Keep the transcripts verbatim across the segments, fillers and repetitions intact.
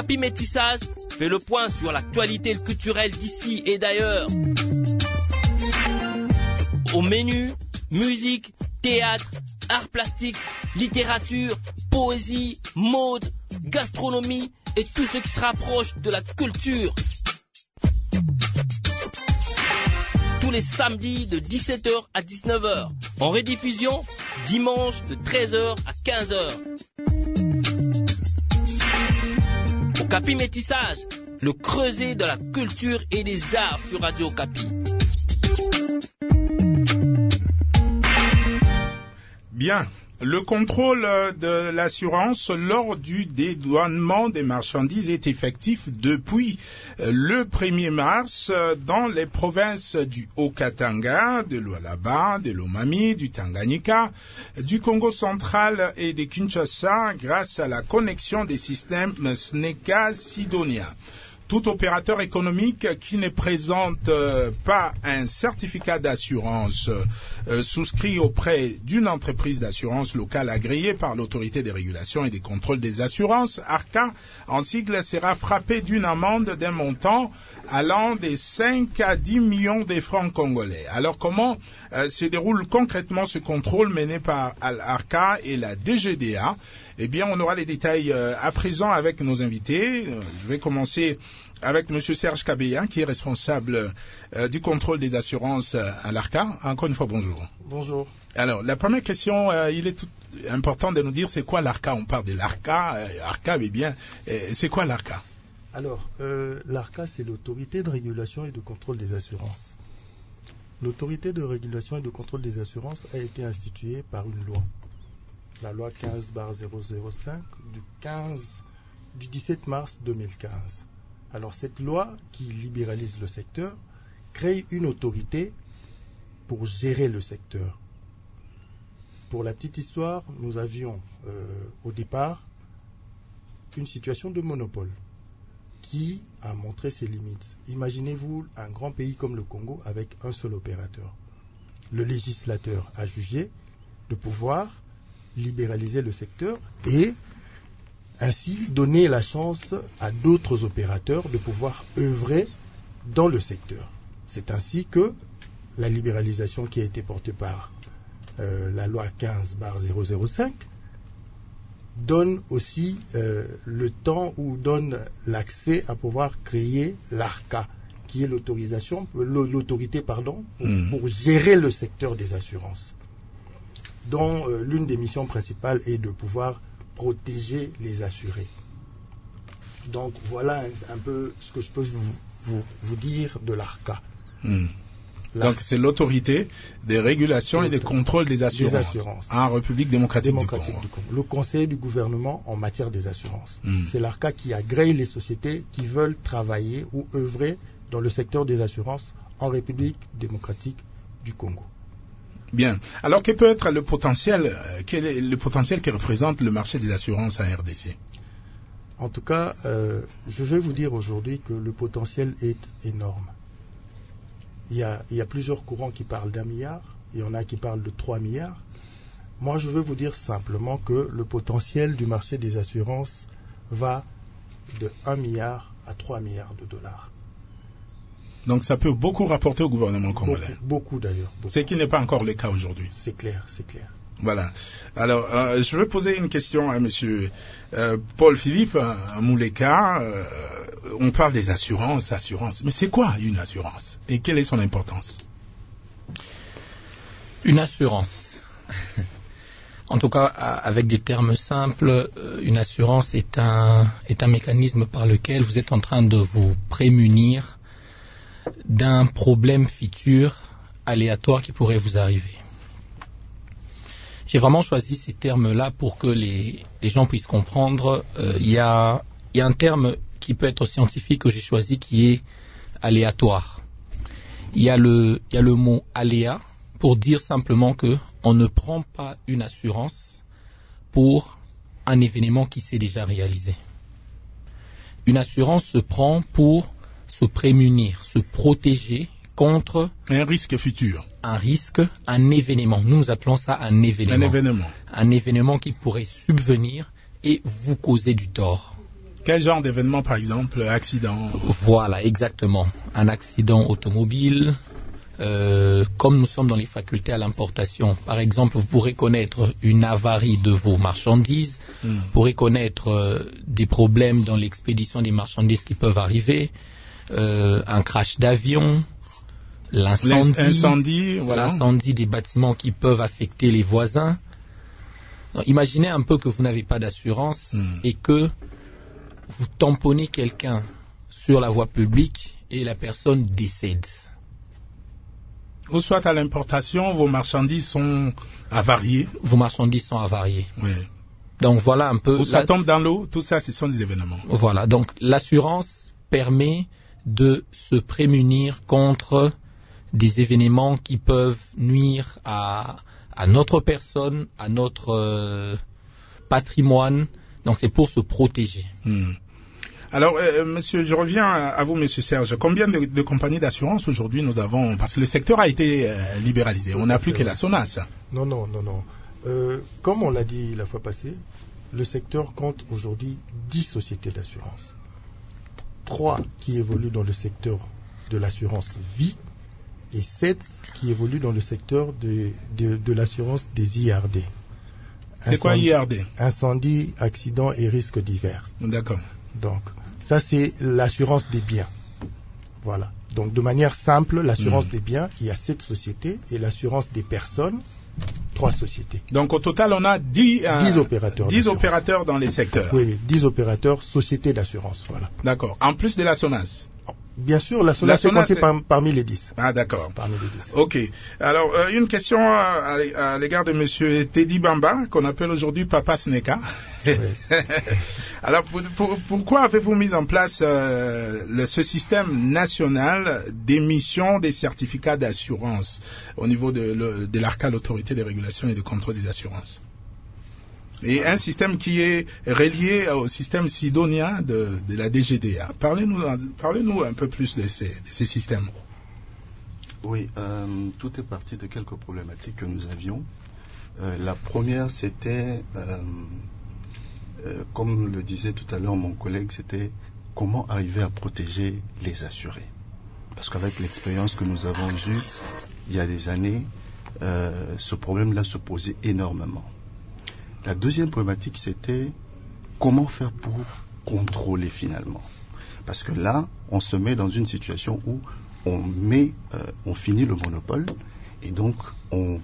Okapi Métissage fait le point sur l'actualité culturelle d'ici et d'ailleurs. Au menu, musique, théâtre, arts plastiques, littérature, poésie, mode, gastronomie et tout ce qui se rapproche de la culture. Tous les samedis de dix-sept heures à dix-neuf heures. En rediffusion, dimanche de treize heures à quinze heures. Okapi Métissage, le creuset de la culture et des arts sur Radio Okapi. Bien. Le contrôle de l'assurance lors du dédouanement des marchandises est effectif depuis le premier mars dans les provinces du Haut-Katanga, de l'Oualaba, de l'Omami, du Tanganyika, du Congo central et de Kinshasa grâce à la connexion des systèmes SNECA-Sidonia. Tout opérateur économique qui ne présente euh, pas un certificat d'assurance euh, souscrit auprès d'une entreprise d'assurance locale agréée par l'autorité des régulations et des contrôles des assurances, ARCA, en sigle, sera frappé d'une amende d'un montant allant des cinq à dix millions de francs congolais. Alors comment euh, se déroule concrètement ce contrôle mené par ARCA et la D G D A? Eh bien, on aura les détails euh, à présent avec nos invités. Euh, je vais commencer avec M. Serge Kabeya, qui est responsable euh, du contrôle des assurances euh, à l'ARCA. Encore une fois, bonjour. Bonjour. Alors, la première question, euh, il est tout important de nous dire c'est quoi l'ARCA. On parle de l'ARCA, euh, ARCA, mais bien, euh, c'est quoi l'ARCA? Alors, euh, l'ARCA, c'est l'autorité de régulation et de contrôle des assurances. L'autorité de régulation et de contrôle des assurances a été instituée par une loi. La loi quinze barre zéro zéro cinq du quinze du dix-sept mars deux mille quinze. Alors cette loi qui libéralise le secteur crée une autorité pour gérer le secteur. Pour la petite histoire, nous avions euh, au départ une situation de monopole qui a montré ses limites. Imaginez-vous un grand pays comme le Congo avec un seul opérateur. Le législateur a jugé de pouvoir libéraliser le secteur et ainsi donner la chance à d'autres opérateurs de pouvoir œuvrer dans le secteur. C'est ainsi que la libéralisation qui a été portée par euh, la loi quinze barre zéro zéro cinq donne aussi euh, le temps ou donne l'accès à pouvoir créer l'ARCA, qui est l'autorisation, l'autorité pardon, pour, mmh. pour gérer le secteur des assurances, dont euh, l'une des missions principales est de pouvoir protéger les assurés. Donc voilà un, un peu ce que je peux vous, vous, vous dire de l'ARCA. Mmh. Donc c'est l'autorité des régulations et des contrôles des assurances, des assurances. En République démocratique, démocratique du, Congo. du Congo. Le conseil du gouvernement en matière des assurances. Mmh. C'est l'ARCA qui agrée les sociétés qui veulent travailler ou œuvrer dans le secteur des assurances en République démocratique du Congo. Bien. Alors, quel peut être le potentiel, euh, quel est le potentiel qui représente le marché des assurances en R D C? En tout cas, euh, je vais vous dire aujourd'hui que le potentiel est énorme. Il y a, il y a plusieurs courants qui parlent d'un milliard, il y en a qui parlent de trois milliards. Moi, je veux vous dire simplement que le potentiel du marché des assurances va de un milliard à trois milliards de dollars. Donc ça peut beaucoup rapporter au gouvernement congolais. Beaucoup, beaucoup d'ailleurs. Beaucoup. Ce qui n'est pas encore le cas aujourd'hui. C'est clair, c'est clair. Voilà. Alors, euh, je veux poser une question à monsieur euh, Paul-Philippe Mouleka. Euh, on parle des assurances, assurances. Mais c'est quoi une assurance? Et quelle est son importance? Une assurance. En tout cas, avec des termes simples, une assurance est un, est un mécanisme par lequel vous êtes en train de vous prémunir d'un problème futur aléatoire qui pourrait vous arriver. J'ai vraiment choisi ces termes-là pour que les, les gens puissent comprendre. Euh, il y a, il y a un terme qui peut être scientifique que j'ai choisi qui est aléatoire. Il y a le, il y a le mot aléa pour dire simplement que on ne prend pas une assurance pour un événement qui s'est déjà réalisé. Une assurance se prend pour se prémunir, se protéger contre un risque futur. Un risque, un événement. Nous appelons ça un événement. Un événement. Un événement qui pourrait subvenir et vous causer du tort. Quel genre d'événement, par exemple, accident? Voilà, exactement. Un accident automobile. Euh, comme nous sommes dans les facultés à l'importation, par exemple, vous pourrez connaître une avarie de vos marchandises, mm. vous pourrez connaître euh, des problèmes dans l'expédition des marchandises qui peuvent arriver, euh, un crash d'avion, l'incendie, l'incendie, voilà. l'incendie des bâtiments qui peuvent affecter les voisins. Donc, imaginez un peu que vous n'avez pas d'assurance mm. et que vous tamponnez quelqu'un sur la voie publique et la personne décède. Ou soit à l'importation, vos marchandises sont avariées. Vos marchandises sont avariées. Oui. Donc voilà un peu. Ou ça la... tombe dans l'eau, tout ça, ce sont des événements. Voilà. Donc l'assurance permet de se prémunir contre des événements qui peuvent nuire à, à notre personne, à notre euh, patrimoine. Donc c'est pour se protéger. Hmm. Alors, euh, monsieur, je reviens à vous, monsieur Serge. Combien de, de compagnies d'assurance aujourd'hui nous avons? Parce que le secteur a été euh, libéralisé. On n'a plus que la SONAS. Non, non, non, non. Euh, comme on l'a dit la fois passée, le secteur compte aujourd'hui dix sociétés d'assurance. Trois qui évoluent dans le secteur de l'assurance vie et sept qui évoluent dans le secteur de, de, de l'assurance des I R D. C'est incendie, quoi I R D? Incendie, accidents et risques divers. D'accord. Donc, ça c'est l'assurance des biens. Voilà. Donc, de manière simple, l'assurance mmh. des biens, il y a sept sociétés et l'assurance des personnes, trois sociétés. Donc, au total, on a dix, euh, dix opérateurs. dix opérateurs dans les secteurs. Oui, oui, dix opérateurs, sociétés d'assurance. Voilà. D'accord. En plus de la SONAS. Bien sûr, la SONAS est comptée par, parmi les dix. Ah, d'accord. Parmi les dix. Ok. Alors, euh, une question à, à l'égard de monsieur Teddy Bamba, qu'on appelle aujourd'hui Papa Sneka. Oui. Alors, pour, pour, pourquoi avez-vous mis en place euh, le, ce système national d'émission des certificats d'assurance au niveau de, le, de l'ARCA, l'autorité de régulation et de contrôle des assurances? Et un système qui est relié au système sidonien de, de la D G D A. Parlez-nous, parlez-nous un peu plus de ces, de ces systèmes. Oui, euh, tout est parti de quelques problématiques que nous avions. Euh, la première, c'était, euh, euh, comme le disait tout à l'heure mon collègue, c'était comment arriver à protéger les assurés. Parce qu'avec l'expérience que nous avons eue il y a des années, euh, ce problème-là se posait énormément. La deuxième problématique, c'était comment faire pour contrôler finalement. Parce que là, on se met dans une situation où on met, euh, on finit le monopole et donc on,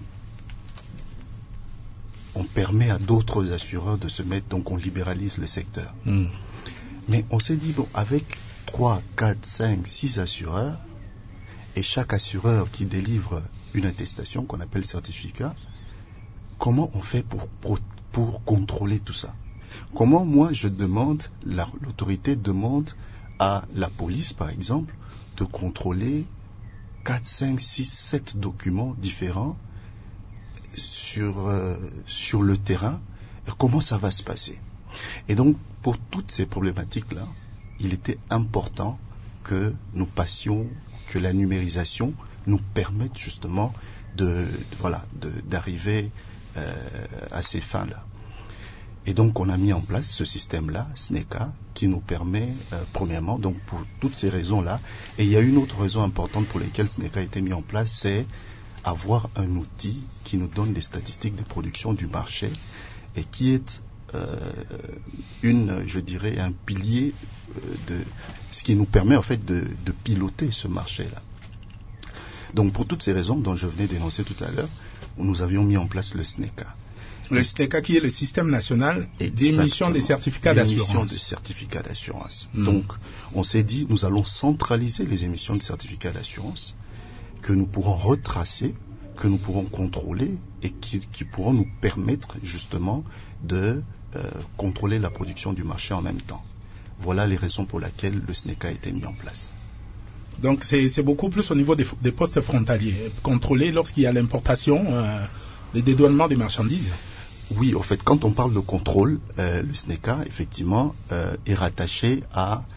on permet à d'autres assureurs de se mettre, donc on libéralise le secteur. Mmh. Mais on s'est dit, bon, avec trois, quatre, cinq, six assureurs et chaque assureur qui délivre une attestation qu'on appelle certificat, comment on fait pour protéger pour contrôler tout ça? Comment moi je demande, la, l'autorité demande à la police par exemple de contrôler quatre, cinq, six, sept documents différents sur, euh, sur le terrain? Comment ça va se passer? Et donc pour toutes ces problématiques-là, il était important que nous passions, que la numérisation nous permette justement de, de voilà, de, d'arriver Euh, à ces fins-là. Et donc on a mis en place ce système-là, SNECA, qui nous permet, euh, premièrement, donc pour toutes ces raisons-là, et il y a une autre raison importante pour laquelle SNECA a été mis en place, c'est avoir un outil qui nous donne des statistiques de production du marché et qui est euh, une, je dirais, un pilier euh, de ce qui nous permet en fait de, de piloter ce marché-là. Donc pour toutes ces raisons dont je venais d'énoncer tout à l'heure, nous avions mis en place le SNECA. Le SNECA qui est le système national d'émission des certificats d'assurance. D'émission de certificats d'assurance. Mmh. Donc, on s'est dit, nous allons centraliser les émissions de certificats d'assurance que nous pourrons retracer, que nous pourrons contrôler et qui, qui pourront nous permettre justement de euh, contrôler la production du marché en même temps. Voilà les raisons pour lesquelles le SNECA a été mis en place. Donc c'est, c'est beaucoup plus au niveau des, des postes frontaliers, contrôlés lorsqu'il y a l'importation, euh, le dédouanement des marchandises. Oui, en fait, quand on parle de contrôle, euh, le SNECA, effectivement, euh, est rattaché à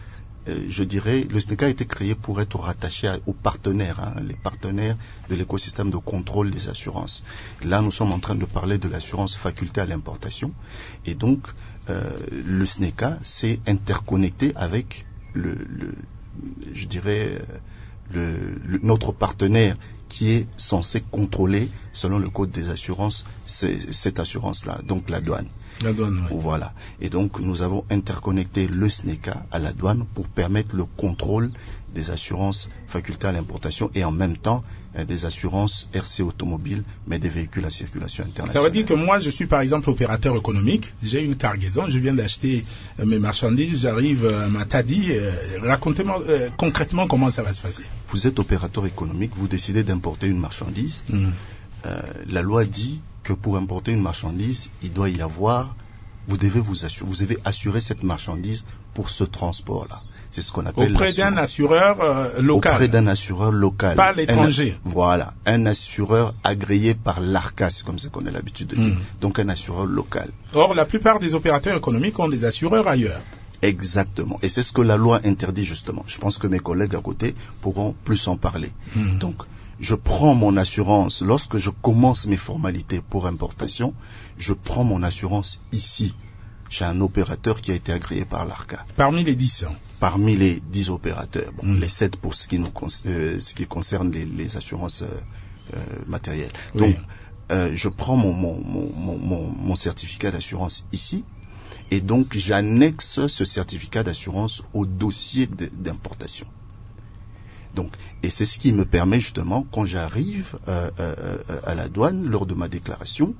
euh, je dirais, le SNECA a été créé pour être rattaché à, aux partenaires, hein, les partenaires de l'écosystème de contrôle des assurances. Là, nous sommes en train de parler de l'assurance faculté à l'importation. Et donc, euh, le SNECA s'est interconnecté avec le, le je dirais, le, le, notre partenaire qui est censé contrôler, selon le code des assurances, cette assurance-là, donc la douane. La douane, oui. Voilà. Et donc, nous avons interconnecté le SNECA à la douane pour permettre le contrôle des assurances faculté à l'importation et en même temps euh, des assurances R C automobile, mais des véhicules à circulation internationale. Ça veut dire que moi, je suis par exemple opérateur économique, j'ai une cargaison, je viens d'acheter euh, mes marchandises, j'arrive à euh, Matadi. Euh, racontez-moi euh, concrètement comment ça va se passer. Vous êtes opérateur économique, vous décidez d'importer une marchandise. Mmh. Euh, la loi dit que pour importer une marchandise, il doit y avoir, vous devez vous assurer, vous devez assurer cette marchandise pour ce transport-là. C'est ce qu'on appelle auprès d'un assureur euh, local. Auprès d'un assureur local. Pas l'étranger. Un, voilà, un assureur agréé par l'ARCA, c'est comme ça qu'on a l'habitude de dire. Mmh. Donc un assureur local. Or, la plupart des opérateurs économiques ont des assureurs ailleurs. Exactement. Et c'est ce que la loi interdit justement. Je pense que mes collègues à côté pourront plus en parler. Mmh. Donc, je prends mon assurance, lorsque je commence mes formalités pour importation, je prends mon assurance ici, chez un opérateur qui a été agréé par l'ARCA. Parmi les dix ans. Parmi les dix opérateurs. Bon, mmh. Les sept pour ce qui, nous, euh, ce qui concerne les, les assurances euh, euh, matérielles. Oui. Donc, euh, je prends mon, mon, mon, mon, mon certificat d'assurance ici, et donc j'annexe ce certificat d'assurance au dossier de, d'importation. Donc, et c'est ce qui me permet justement, quand j'arrive euh, euh, à la douane, lors de ma déclaration,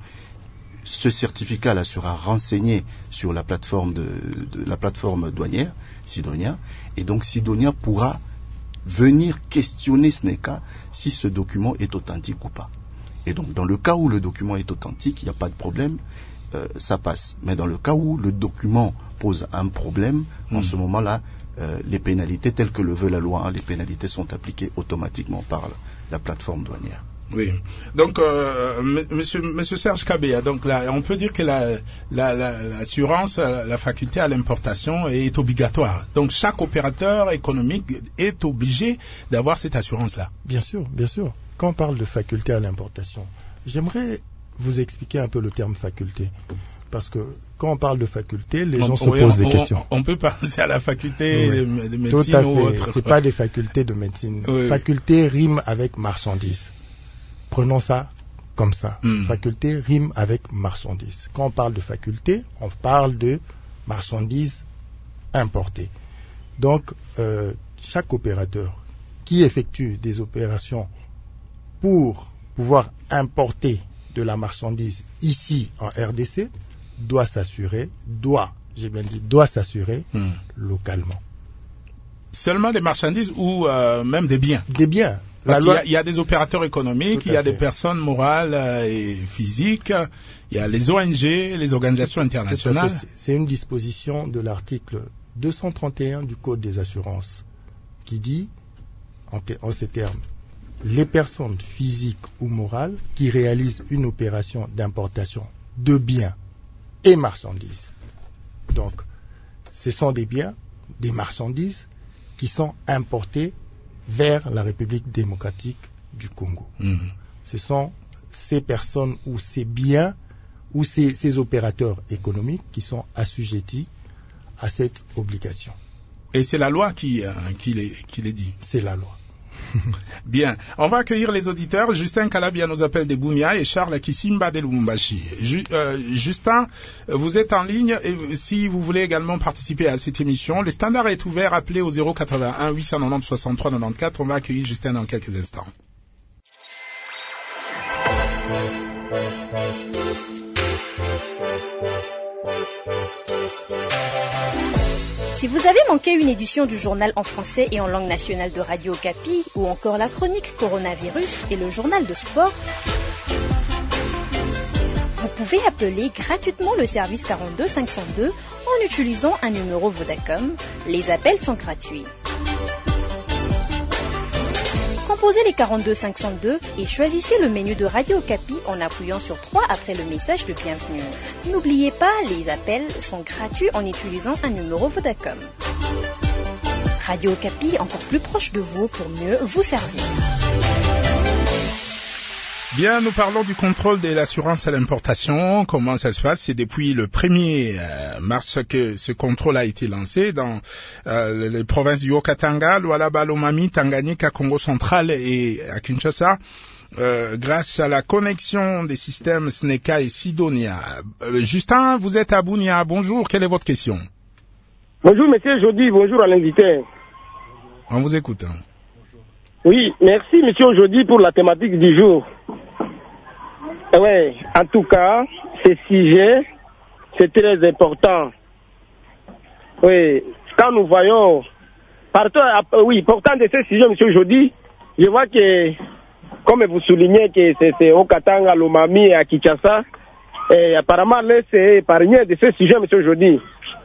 ce certificat-là sera renseigné sur la plateforme de, de la plateforme douanière, Sidonia, et donc Sidonia pourra venir questionner SNECA si ce document est authentique ou pas. Et donc, dans le cas où le document est authentique, il n'y a pas de problème, euh, ça passe. Mais dans le cas où le document pose un problème, mmh. en ce moment-là, euh, les pénalités telles que le veut la loi, hein, les pénalités sont appliquées automatiquement par la, la plateforme douanière. Oui. Donc, euh, monsieur, monsieur Serge Kabea, donc là, on peut dire que la, la, la, l'assurance, la faculté à l'importation est obligatoire. Donc, chaque opérateur économique est obligé d'avoir cette assurance-là. Bien sûr, bien sûr. Quand on parle de faculté à l'importation, j'aimerais vous expliquer un peu le terme faculté. Parce que quand on parle de faculté, les on, gens se oui, posent on, des questions. On peut penser à la faculté oui. de, de médecine ou autre. C'est pas des facultés de médecine. Oui. Faculté rime avec marchandise. Prenons ça comme ça. Mm. Faculté rime avec marchandise. Quand on parle de faculté, on parle de marchandises importées. Donc, euh, chaque opérateur qui effectue des opérations pour pouvoir importer de la marchandise ici en R D C doit s'assurer, doit, j'ai bien dit, doit s'assurer mm. localement. Seulement des marchandises ou euh, même des biens? Des biens. Parce qu'il y a, il y a des opérateurs économiques, il y a fait. des personnes morales et physiques, il y a les O N G, les organisations internationales. C'est une disposition de l'article deux cent trente et un du Code des assurances qui dit, en, te, en ces termes, les personnes physiques ou morales qui réalisent une opération d'importation de biens et marchandises. Donc, ce sont des biens, des marchandises qui sont importés vers la République démocratique du Congo. Mmh. Ce sont ces personnes ou ces biens ou ces, ces opérateurs économiques qui sont assujettis à cette obligation. Et c'est la loi qui, euh, qui, les, qui les dit? C'est la loi. Bien, on va accueillir les auditeurs. Justin Kalabia nous appelle de Boumia et Charles Kisimba de Lubumbashi. Ju, euh, Justin, vous êtes en ligne et si vous voulez également participer à cette émission, le standard est ouvert, appelez au zéro quatre-vingt-un huit cent quatre-vingt-dix soixante-trois quatre-vingt-quatorze. On va accueillir Justin dans quelques instants. Si vous avez manqué une édition du journal en français et en langue nationale de Radio Okapi, ou encore la chronique Coronavirus et le journal de sport, vous pouvez appeler gratuitement le service quarante-deux cinq cent deux en utilisant un numéro Vodacom. Les appels sont gratuits. Composez les quarante-deux cinq cent deux et choisissez le menu de Radio Okapi en appuyant sur trois après le message de bienvenue. N'oubliez pas, les appels sont gratuits en utilisant un numéro Vodacom. Radio Okapi, encore plus proche de vous pour mieux vous servir. Bien, nous parlons du contrôle de l'assurance à l'importation. Comment ça se passe? C'est depuis le premier mars que ce contrôle a été lancé dans euh, les provinces du Haut-Katanga, Lualaba, Lomami, Tanganyika, Congo central et à Kinshasa. Euh, grâce à la connexion des systèmes SNECA et Sidonia. Euh, Justin, vous êtes à Bunia. Bonjour, quelle est votre question? Bonjour, monsieur Jody. Bonjour à l'invité. On vous écoute. Hein. Oui, merci, monsieur Jody, pour la thématique du jour. Ouais, en tout cas, ce sujet, c'est très important. Oui, quand nous voyons, partant, oui, pourtant de ce sujet, monsieur Jody, je vois que, comme vous soulignez que c'est au Katanga, Lomami et à Kinshasa, et apparemment, là, c'est épargné de ce sujet, monsieur Jody.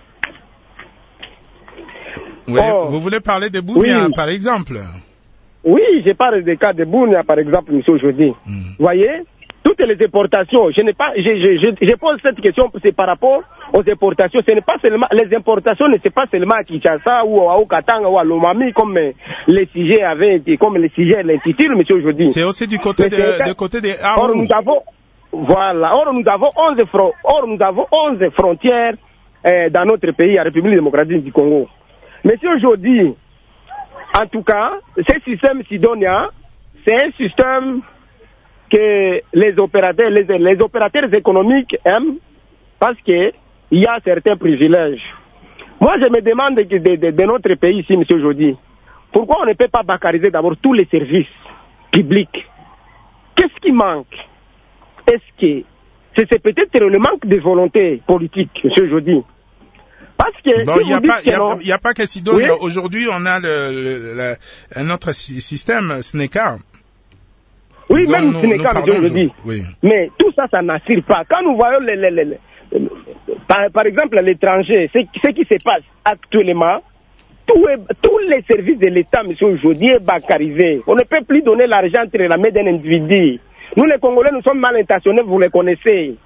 Oui, oh, vous voulez parler de Bunia, oui. Par exemple? Oui, je parle des cas de Bunia, par exemple, monsieur Jody. Mm. Vous voyez, toutes les importations, je n'ai pas, je, je, je, je pose cette question, c'est par rapport aux importations. Ce n'est pas seulement, les importations ne sont pas seulement à Kinshasa ou à Okatanga ou à Lomami, comme les sujets avaient été, comme les sujets l'intitulent, monsieur Jody. C'est aussi du côté de, du côté des Arons. Or, nous avons, voilà, or, nous avons onze fron, or, nous avons onze frontières, euh, dans notre pays, la République démocratique du Congo. Monsieur Jody, en tout cas, ce système Sidonia, c'est un système que les opérateurs, les, les opérateurs économiques aiment parce que il y a certains privilèges. Moi, je me demande de, de, de, de notre pays ici, monsieur Jody, pourquoi on ne peut pas bancariser d'abord tous les services publics? Qu'est-ce qui manque? Est-ce que c'est peut-être le manque de volonté politique, monsieur Jody? Parce que bon, il si n'y a, a, a pas qu'à Sidonia. Oui? Aujourd'hui, on a le, le, le, un autre système, SNECA. Oui, même nous, SNECA, nous je dis. Oui. Mais tout ça, ça n'assure pas. Quand nous voyons, les, les, les, les, par, par exemple, à l'étranger, ce, ce qui se passe actuellement, tout est, tous les services de l'État, monsieur, aujourd'hui, est bancarisé. On ne peut plus donner l'argent entre la main d'un individu. Nous, les Congolais, nous sommes mal intentionnés, vous les connaissez.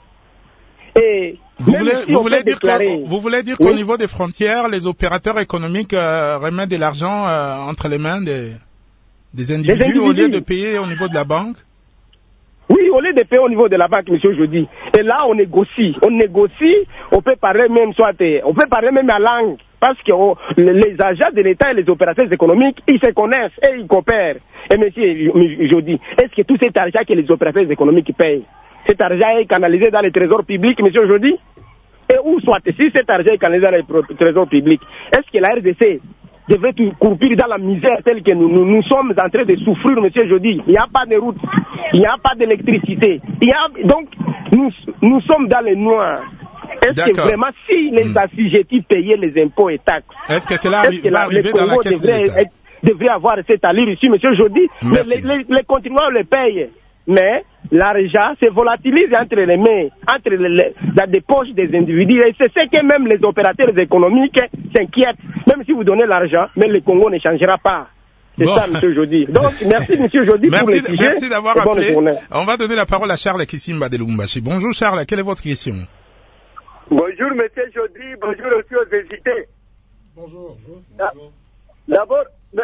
Et vous voulez, si vous, voulez déclarer... vous voulez dire qu'au oui. niveau des frontières, les opérateurs économiques euh, remettent de l'argent euh, entre les mains des, des, individus, des individus au lieu de payer au niveau de la banque? Oui, au lieu de payer au niveau de la banque, monsieur Jody. Et là, on négocie. On négocie, on peut parler même soit, on peut parler même à langue. Parce que oh, les agents de l'État et les opérateurs économiques, ils se connaissent et ils coopèrent. Et monsieur Jody, est-ce que tout cet argent que les opérateurs économiques payent, cet argent est canalisé dans les trésors publics, monsieur Jody? Et où soit, si cet argent est canalisé dans les trésors publics, est-ce que la R D C devrait courir dans la misère telle que nous, nous, nous sommes en train de souffrir, monsieur Jody? Il n'y a pas de route, il n'y a pas d'électricité. Il y a, donc, nous, nous sommes dans les noirs. Est-ce que vraiment, si les mmh. assujettis payaient les impôts et taxes, est-ce que cela est va arriver dans la caisse de l'État? Devrait avoir cette allure ici, monsieur Jody. Les, les, les contribuables le payent. Mais l'argent se volatilise entre les mains, entre les, les, dans des poches des individus. Et c'est ce que même les opérateurs économiques s'inquiètent. Même si vous donnez l'argent, mais le Congo ne changera pas. C'est bon. Ça, monsieur Jody. Donc, merci, monsieur Jody, pour les sujets. Merci d'avoir appelé. On va donner la parole à Charles Kisimba de Lubumbashi. Bonjour, Charles. Quelle est votre question? Bonjour, monsieur Jody. Bonjour aussi aux invités. Bonjour. bonjour. D'abord,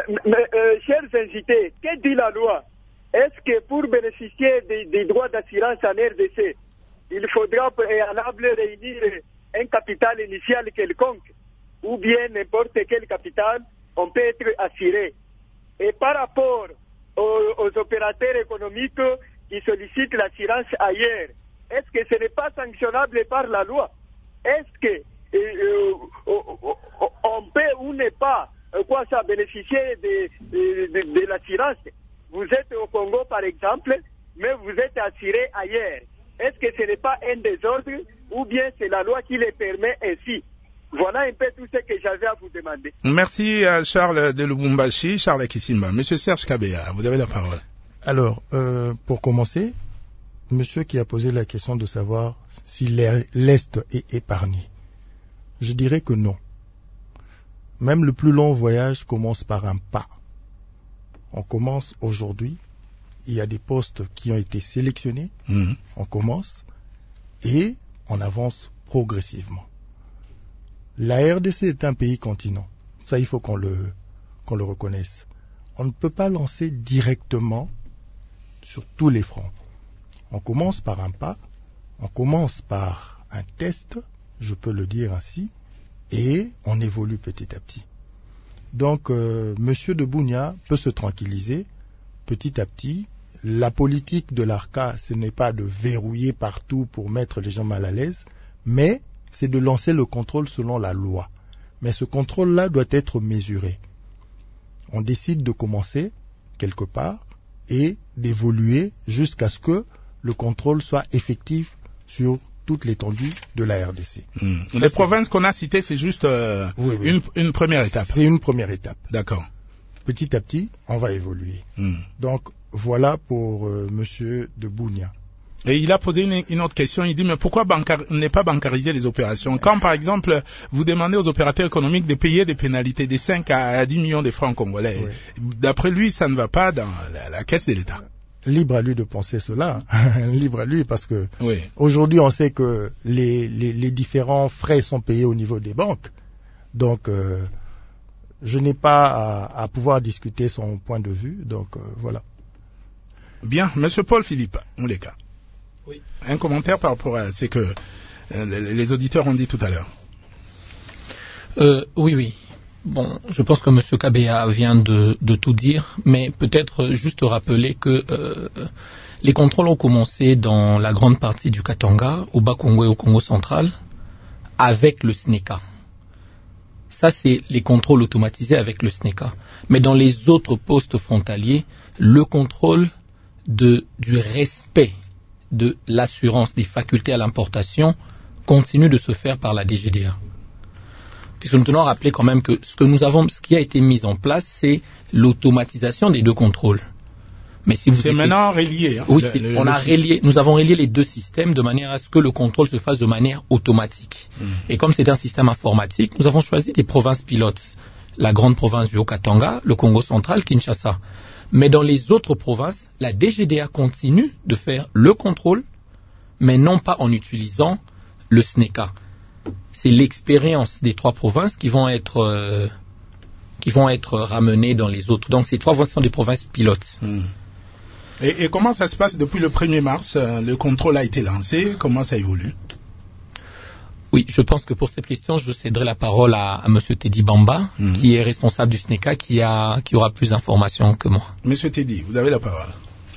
euh, chers invités, que dit la loi? Est-ce que pour bénéficier des, des droits d'assurance en R D C, il faudra préalable réunir un capital initial quelconque, ou bien n'importe quel capital, on peut être assuré? Et par rapport aux, aux opérateurs économiques qui sollicitent l'assurance ailleurs, est-ce que ce n'est pas sanctionnable par la loi? Est-ce que euh, euh, on peut ou n'est pas quoi ça bénéficier de, de, de, de l'assurance? Vous êtes au Congo, par exemple, mais vous êtes assuré ailleurs. Est-ce que ce n'est pas un désordre ou bien c'est la loi qui le permet ainsi? Voilà un peu tout ce que j'avais à vous demander. Merci à Charles de Lubumbashi, Charles Kisimba. Monsieur Serge Kabea, vous avez la parole. Alors, euh, pour commencer, monsieur qui a posé la question de savoir si l'Est est épargné, je dirais que non. Même le plus long voyage commence par un pas. On commence aujourd'hui, il y a des postes qui ont été sélectionnés, mmh. on commence et on avance progressivement. La R D C est un pays continent, ça il faut qu'on le, qu'on le reconnaisse. On ne peut pas lancer directement sur tous les fronts. On commence par un pas, on commence par un test, je peux le dire ainsi, et on évolue petit à petit. Donc, euh, Monsieur de Bougna peut se tranquilliser petit à petit. La politique de l'ARCA, ce n'est pas de verrouiller partout pour mettre les gens mal à l'aise, mais c'est de lancer le contrôle selon la loi. Mais ce contrôle-là doit être mesuré. On décide de commencer quelque part et d'évoluer jusqu'à ce que le contrôle soit effectif sur toute l'étendue de la R D C. Mmh. Les provinces qu'on a citées, c'est juste euh, oui, oui. Une, une première étape. C'est une première étape. D'accord. Petit à petit, on va évoluer. Mmh. Donc, voilà pour euh, Monsieur de Bougna. Et il a posé une, une autre question, il dit, mais pourquoi bancar, ne pas bancariser les opérations? Quand, par exemple, vous demandez aux opérateurs économiques de payer des pénalités de cinq à dix millions de francs congolais, oui. D'après lui, ça ne va pas dans la, la caisse de l'État. Libre à lui de penser cela, libre à lui, parce que oui. Aujourd'hui, on sait que les, les, les différents frais sont payés au niveau des banques. Donc, euh, je n'ai pas à, à pouvoir discuter son point de vue, donc euh, voilà. Bien, Monsieur Paul-Philippe Mouleka. Oui. Un commentaire par rapport à ce que euh, les auditeurs ont dit tout à l'heure. Euh, oui, oui. Bon, je pense que M. Kabea vient de, de tout dire, mais peut-être juste rappeler que euh, les contrôles ont commencé dans la grande partie du Katanga, au Bas-Congo et au Congo central, avec le S N E C A. Ça, c'est les contrôles automatisés avec le S N E C A. Mais dans les autres postes frontaliers, le contrôle de, du respect de l'assurance des facultés à l'importation continue de se faire par la D G D A. Puisque nous tenons à rappeler quand même que ce que nous avons, ce qui a été mis en place, c'est l'automatisation des deux contrôles. Mais si vous c'est étiez... maintenant relié. Hein, oui, le, le, on le a relié, nous avons relié les deux systèmes de manière à ce que le contrôle se fasse de manière automatique. Mmh. Et comme c'est un système informatique, nous avons choisi des provinces pilotes. La grande province du Haut-Katanga, le Congo central, Kinshasa. Mais dans les autres provinces, la D G D A continue de faire le contrôle, mais non pas en utilisant le S N E C A. C'est l'expérience des trois provinces qui vont être euh, qui vont être ramenées dans les autres. Donc ces trois provinces sont des provinces pilotes. Mmh. Et, et comment ça se passe depuis le premier mars? Le contrôle a été lancé. Comment ça évolue? Oui, je pense que pour cette question, je céderai la parole à, à M. Teddy Bamba, mmh. qui est responsable du S N E C A, qui, a, qui aura plus d'informations que moi. Monsieur Teddy, vous avez la parole.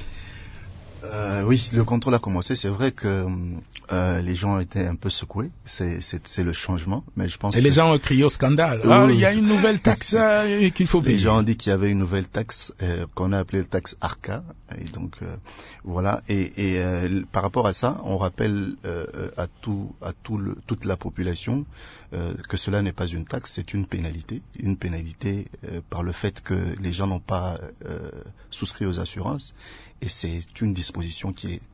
Euh, oui, le contrôle a commencé. C'est vrai que euh, les gens étaient un peu secoués. C'est, c'est, c'est le changement, mais je pense. Et que... les gens ont crié au scandale. Oui, ah, oui. Il y a une nouvelle taxe euh, qu'il faut payer. Les gens ont dit qu'il y avait une nouvelle taxe euh, qu'on a appelée la taxe ARCA. Et donc euh, voilà. Et, et euh, par rapport à ça, on rappelle euh, à tout, à tout le, toute la population euh, que cela n'est pas une taxe, c'est une pénalité. Une pénalité euh, par le fait que les gens n'ont pas euh, souscrit aux assurances. Et c'est une disposition qui est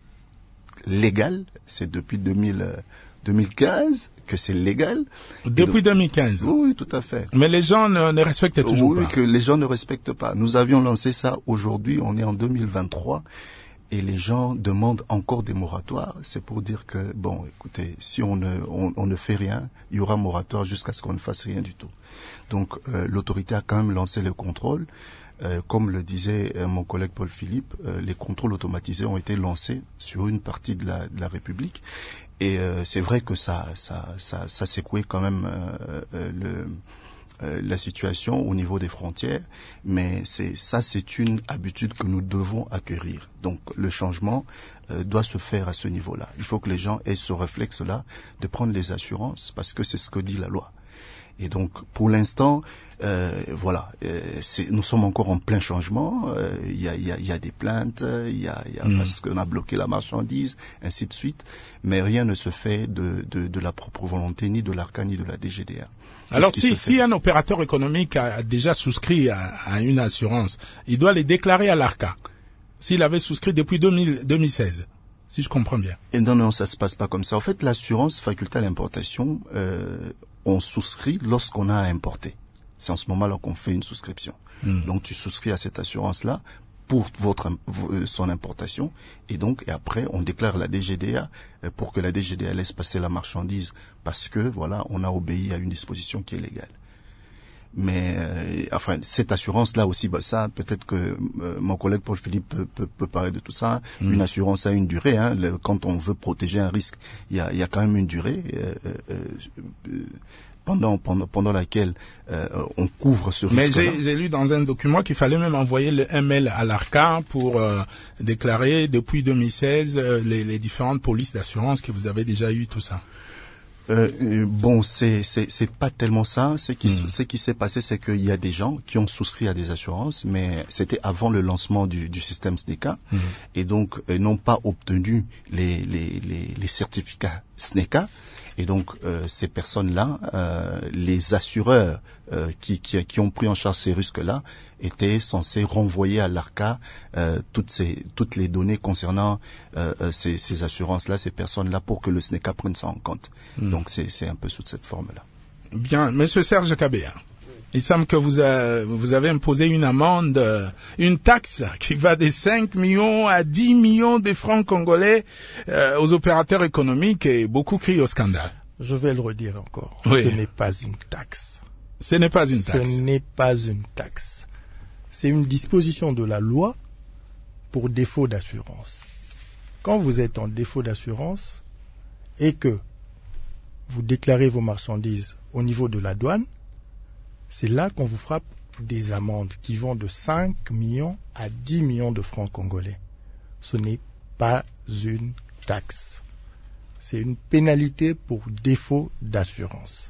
légale. C'est depuis deux mille, deux mille quinze que c'est légal. Depuis donc, deux mille quinze. Oui, tout à fait. Mais les gens ne, ne respectent toujours oui, pas. Oui, que les gens ne respectent pas. Nous avions lancé ça aujourd'hui, on est en deux mille vingt-trois, et les gens demandent encore des moratoires. C'est pour dire que, bon, écoutez, si on ne, on, on ne fait rien, il y aura moratoire jusqu'à ce qu'on ne fasse rien du tout. Donc, euh, l'autorité a quand même lancé le contrôle. Euh, comme le disait euh, mon collègue Paul Philippe, euh, les contrôles automatisés ont été lancés sur une partie de la, de la République, et euh, c'est vrai que ça, ça, ça, ça secouait quand même euh, euh, le, euh, la situation au niveau des frontières, mais c'est ça, c'est une habitude que nous devons acquérir. Donc le changement euh, doit se faire à ce niveau-là. Il faut que les gens aient ce réflexe-là de prendre les assurances, parce que c'est ce que dit la loi. Et donc, pour l'instant, euh, voilà, euh, c'est, nous sommes encore en plein changement. Il y, a, y, a, y a des plaintes, il y a, y a mmh. parce qu'on a bloqué la marchandise, ainsi de suite. Mais rien ne se fait de, de, de la propre volonté, ni de l'ARCA, ni de la D G D A. Tout Alors, si, si un opérateur économique a déjà souscrit à, à une assurance, il doit les déclarer à l'ARCA. S'il avait souscrit depuis deux mille, deux mille seize. Si je comprends bien. Et non, non, ça se passe pas comme ça. En fait, l'assurance faculté à l'importation, euh, on souscrit lorsqu'on a à importer. C'est en ce moment-là qu'on fait une souscription. Mmh. Donc, tu souscris à cette assurance-là pour votre, son importation. Et donc, et après, on déclare la D G D A pour que la D G D A laisse passer la marchandise parce que, voilà, on a obéi à une disposition qui est légale. Mais euh, enfin, cette assurance-là aussi, bah, ça, peut-être que euh, mon collègue Paul Philippe peut, peut, peut parler de tout ça. Mmh. Une assurance a une durée. Hein. Le, quand on veut protéger un risque, il y a, y a quand même une durée euh, euh, euh, pendant, pendant, pendant laquelle euh, on couvre ce risque. Mais j'ai, j'ai lu dans un document qu'il fallait même envoyer le un mail à l'ARCA pour euh, déclarer depuis deux mille seize euh, les, les différentes polices d'assurance que vous avez déjà eues, tout ça. Euh, bon, c'est c'est c'est pas tellement ça. Ce qui mmh. ce qui s'est passé, c'est qu'il y a des gens qui ont souscrit à des assurances, mais c'était avant le lancement du, du système S N E C A, mmh. et donc euh, n'ont pas obtenu les les les, les certificats S N E C A. Et donc euh, ces personnes-là, euh, les assureurs euh, qui, qui qui ont pris en charge ces risques-là, étaient censés renvoyer à l'ARCA euh, toutes ces toutes les données concernant euh, ces, ces assurances-là, ces personnes-là, pour que le S N E C A prenne ça en compte. Mmh. Donc c'est c'est un peu sous cette forme-là. Bien, Monsieur Serge Kabea. Il semble que vous, a, vous avez imposé une amende, une taxe qui va de cinq millions à dix millions de francs congolais euh, aux opérateurs économiques, et beaucoup crient au scandale. Je vais le redire encore. Oui. Ce n'est pas une taxe. Ce n'est pas une taxe. Ce n'est pas une taxe. C'est une disposition de la loi pour défaut d'assurance. Quand vous êtes en défaut d'assurance et que vous déclarez vos marchandises au niveau de la douane, c'est là qu'on vous frappe des amendes qui vont de cinq millions à dix millions de francs congolais. Ce n'est pas une taxe. C'est une pénalité pour défaut d'assurance.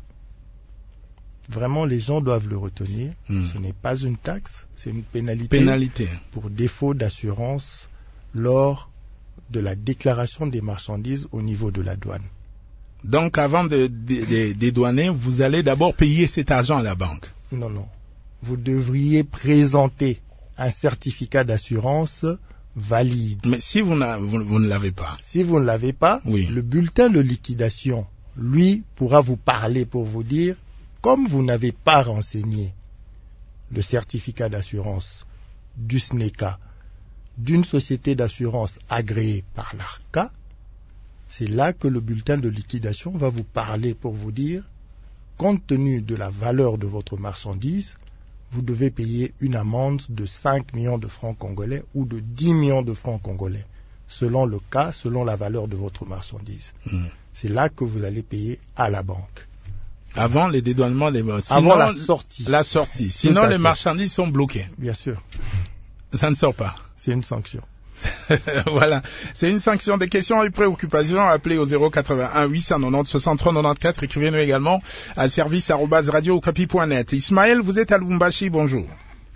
Vraiment, les gens doivent le retenir. Mmh. Ce n'est pas une taxe, c'est une pénalité, pénalité pour défaut d'assurance lors de la déclaration des marchandises au niveau de la douane. Donc, avant de, de, de dédouaner, vous allez d'abord payer cet argent à la banque. Non, non. Vous devriez présenter un certificat d'assurance valide. Mais si vous, vous, vous ne l'avez pas. Si vous ne l'avez pas, oui. Le bulletin de liquidation, lui, pourra vous parler pour vous dire, comme vous n'avez pas renseigné le certificat d'assurance du S N E C A, d'une société d'assurance agréée par l'ARCA, c'est là que le bulletin de liquidation va vous parler pour vous dire, compte tenu de la valeur de votre marchandise, vous devez payer une amende de cinq millions de francs congolais ou de dix millions de francs congolais, selon le cas, selon la valeur de votre marchandise. Mmh. C'est là que vous allez payer à la banque. Avant les dédouanements des... Sinon, avant la sortie. La sortie. Sinon, les marchandises sont bloquées. Bien sûr. Ça ne sort pas. C'est une sanction. Voilà, c'est une sanction. Des questions et préoccupations, appelez au zéro quatre-vingt-un huit cent quatre-vingt-dix soixante-trois quatre-vingt-quatorze. Écrivez-nous également à service arobase radio okapi point net. Ismaël, vous êtes à Lubumbashi, bonjour.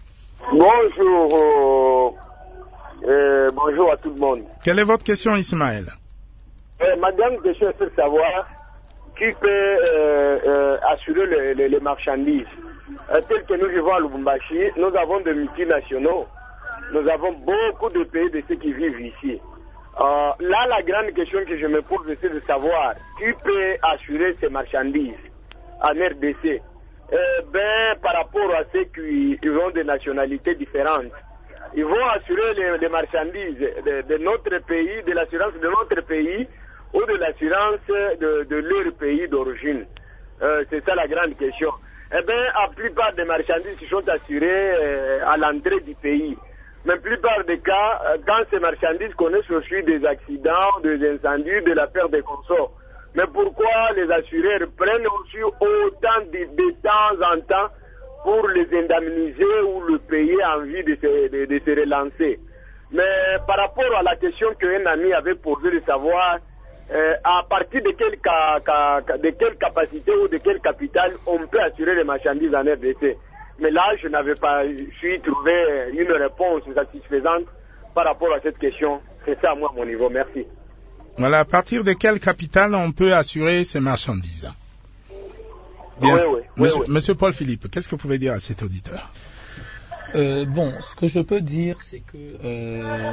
Bonjour, euh, euh, bonjour à tout le monde. Quelle est votre question, Ismaël? euh, Ma dernière question est de savoir qui peut euh, euh, assurer les, les, les marchandises. Euh, tel que nous vivons à Lubumbashi, nous avons des multinationaux. Nous avons beaucoup de pays de ceux qui vivent ici. Euh, là, la grande question que je me pose, c'est de savoir qui peut assurer ces marchandises en R D C. Euh, ben, par rapport à ceux qui ont des nationalités différentes, ils vont assurer les, les marchandises de, de notre pays, de l'assurance de notre pays ou de l'assurance de, de leur pays d'origine. Euh, c'est ça la grande question. Eh bien, la plupart des marchandises sont assurées euh, à l'entrée du pays. Mais la plupart des cas, quand ces marchandises connaissent aussi des accidents, des incendies, de la perte des consorts. Mais pourquoi les assureurs prennent aussi autant de, de temps en temps pour les indemniser ou le payer en vue de se, de, de se relancer? Mais par rapport à la question qu'un ami avait posée de savoir euh, à partir de quelle, ca, ca, de quelle capacité ou de quel capital on peut assurer les marchandises en R D C. Mais là, je n'avais pas su trouver une réponse satisfaisante par rapport à cette question. C'est ça, moi, mon niveau. Merci. Voilà, à partir de quel capital on peut assurer ces marchandises? Bien. Oui, oui, Monsieur, oui, oui. Monsieur Paul Philippe, qu'est-ce que vous pouvez dire à cet auditeur? euh, Bon, ce que je peux dire, c'est que... Euh...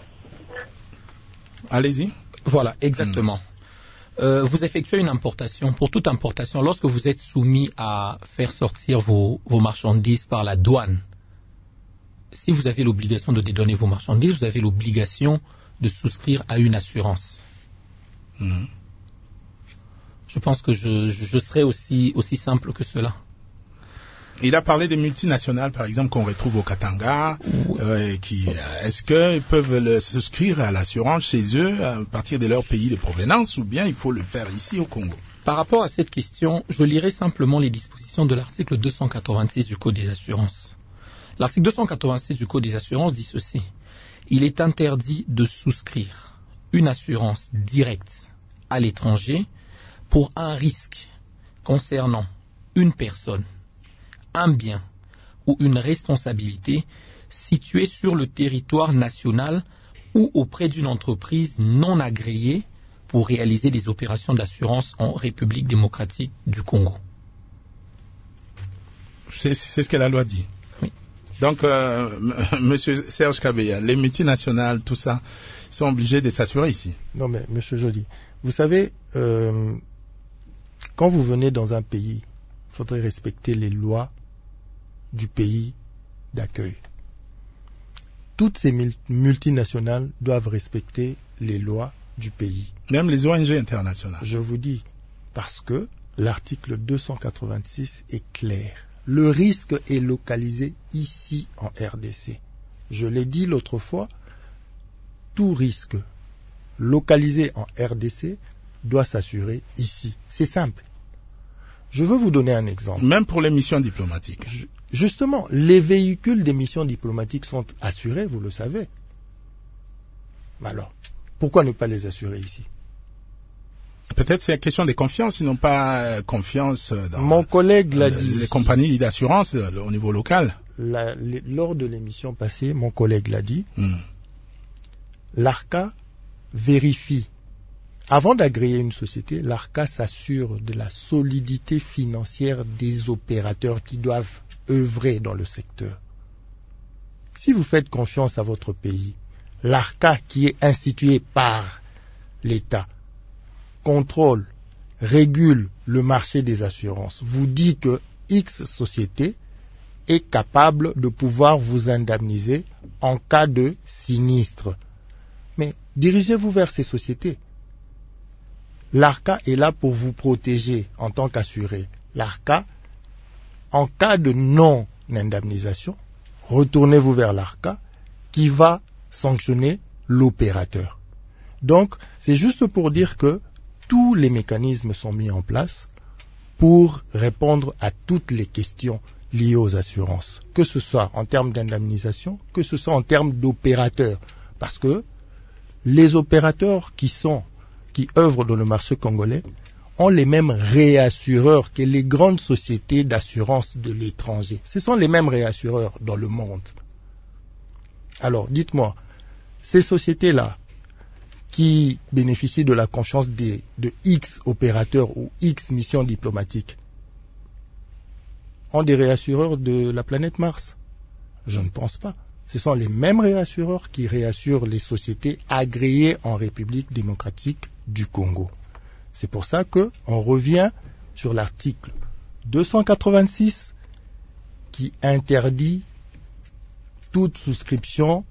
Allez-y. Voilà, exactement. Mmh. Euh, vous effectuez une importation. Pour toute importation, lorsque vous êtes soumis à faire sortir vos, vos marchandises par la douane, si vous avez l'obligation de dédouaner vos marchandises, vous avez l'obligation de souscrire à une assurance. Mmh. Je pense que je, je, je serai aussi, aussi simple que cela. Il a parlé des multinationales, par exemple, qu'on retrouve au Katanga. Euh, qui, est-ce qu'ils peuvent le, souscrire à l'assurance chez eux à partir de leur pays de provenance ou bien il faut le faire ici au Congo? Par rapport à cette question, je lirai simplement les dispositions de l'article deux cent quatre-vingt-six du Code des assurances. L'article deux cent quatre-vingt-six du Code des assurances dit ceci. Il est interdit de souscrire une assurance directe à l'étranger pour un risque concernant une personne, un bien ou une responsabilité située sur le territoire national ou auprès d'une entreprise non agréée pour réaliser des opérations d'assurance en République démocratique du Congo. C'est, c'est ce que la loi dit. Oui. Donc, euh, Monsieur Serge Kabeya, les multinationales, tout ça, sont obligés de s'assurer ici. Non mais, Monsieur Joly, vous savez, euh, quand vous venez dans un pays, il faudrait respecter les lois du pays d'accueil. Toutes ces multinationales doivent respecter les lois du pays. Même les O N G internationales. Je vous dis, parce que l'article deux cent quatre-vingt-six est clair. Le risque est localisé ici en R D C. Je l'ai dit l'autre fois, tout risque localisé en R D C doit s'assurer ici. C'est simple. Je veux vous donner un exemple. Même pour les missions diplomatiques. Je, justement, les véhicules des missions diplomatiques sont assurés, vous le savez. Alors, pourquoi ne pas les assurer ici? Peut-être c'est une question de confiance, ils n'ont pas confiance dans Mon collègue l'a dit. les compagnies d'assurance au niveau local. La, les, lors de l'émission passée, mon collègue l'a dit, hmm. l'ARCA vérifie. Avant d'agréer une société, l'ARCA s'assure de la solidité financière des opérateurs qui doivent œuvrer dans le secteur. Si vous faites confiance à votre pays, l'ARCA qui est institué par l'État contrôle, régule le marché des assurances, vous dit que X société est capable de pouvoir vous indemniser en cas de sinistre. Mais dirigez-vous vers ces sociétés. L'ARCA est là pour vous protéger en tant qu'assuré. L'ARCA, en cas de non-indemnisation, retournez-vous vers l'ARCA qui va sanctionner l'opérateur. Donc, c'est juste pour dire que tous les mécanismes sont mis en place pour répondre à toutes les questions liées aux assurances, que ce soit en termes d'indemnisation, que ce soit en termes d'opérateurs, parce que les opérateurs qui sont, qui œuvrent dans le marché congolais ont les mêmes réassureurs que les grandes sociétés d'assurance de l'étranger. Ce sont les mêmes réassureurs dans le monde. Alors, dites-moi, ces sociétés-là, qui bénéficient de la confiance des, de X opérateurs ou X missions diplomatiques, ont des réassureurs de la planète Mars? Je ne pense pas. Ce sont les mêmes réassureurs qui réassurent les sociétés agréées en République démocratique du Congo. C'est pour ça que on revient sur l'article deux cent quatre-vingt-six qui interdit toute souscription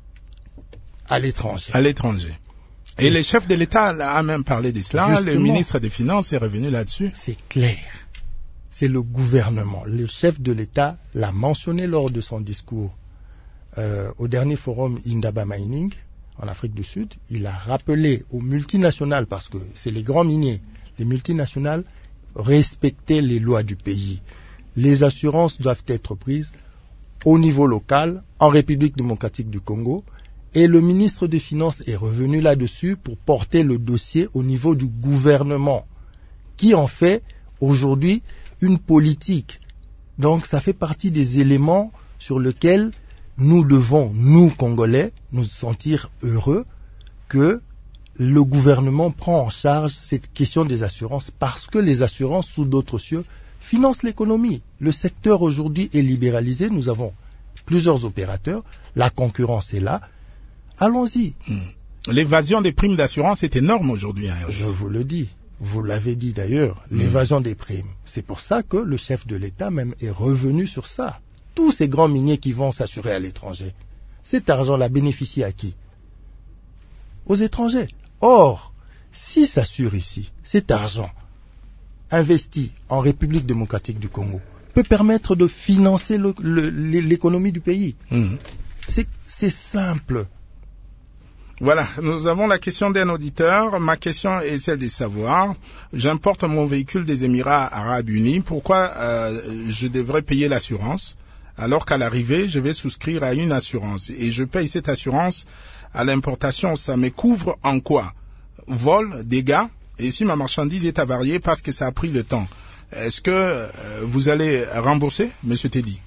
à l'étranger. À l'étranger. Et le chef de l'État a même parlé de cela. Justement, le ministre des Finances est revenu là-dessus. C'est clair. C'est le gouvernement. Le chef de l'État l'a mentionné lors de son discours euh, au dernier forum Indaba Mining en Afrique du Sud. Il a rappelé aux multinationales, parce que c'est les grands miniers, les multinationales, respecter les lois du pays. Les assurances doivent être prises au niveau local, en République démocratique du Congo. Et le ministre des Finances est revenu là-dessus pour porter le dossier au niveau du gouvernement, qui en fait aujourd'hui une politique. Donc ça fait partie des éléments sur lesquels nous devons, nous Congolais, nous sentir heureux que le gouvernement prend en charge cette question des assurances, parce que les assurances sous d'autres cieux financent l'économie. Le secteur aujourd'hui est libéralisé, nous avons plusieurs opérateurs, la concurrence est là. Allons-y. Mmh. L'évasion des primes d'assurance est énorme aujourd'hui. Hein, Je vous le dis. Vous l'avez dit d'ailleurs, mmh. l'évasion des primes. C'est pour ça que le chef de l'État même est revenu sur ça. Tous ces grands miniers qui vont s'assurer à l'étranger, cet argent-là bénéficie à qui? Aux étrangers. Or, s'ils s'assurent ici, cet argent investi en République démocratique du Congo peut permettre de financer le, le, l'économie du pays. Mmh. C'est, c'est simple. Voilà, nous avons la question d'un auditeur. Ma question est celle de savoir, j'importe mon véhicule des Émirats Arabes Unis, pourquoi euh, je devrais payer l'assurance alors qu'à l'arrivée, je vais souscrire à une assurance et je paye cette assurance à l'importation, ça me couvre en quoi? Vol, dégâts, et si ma marchandise est avariée parce que ça a pris le temps, est-ce que euh, vous allez rembourser, Monsieur Teddy?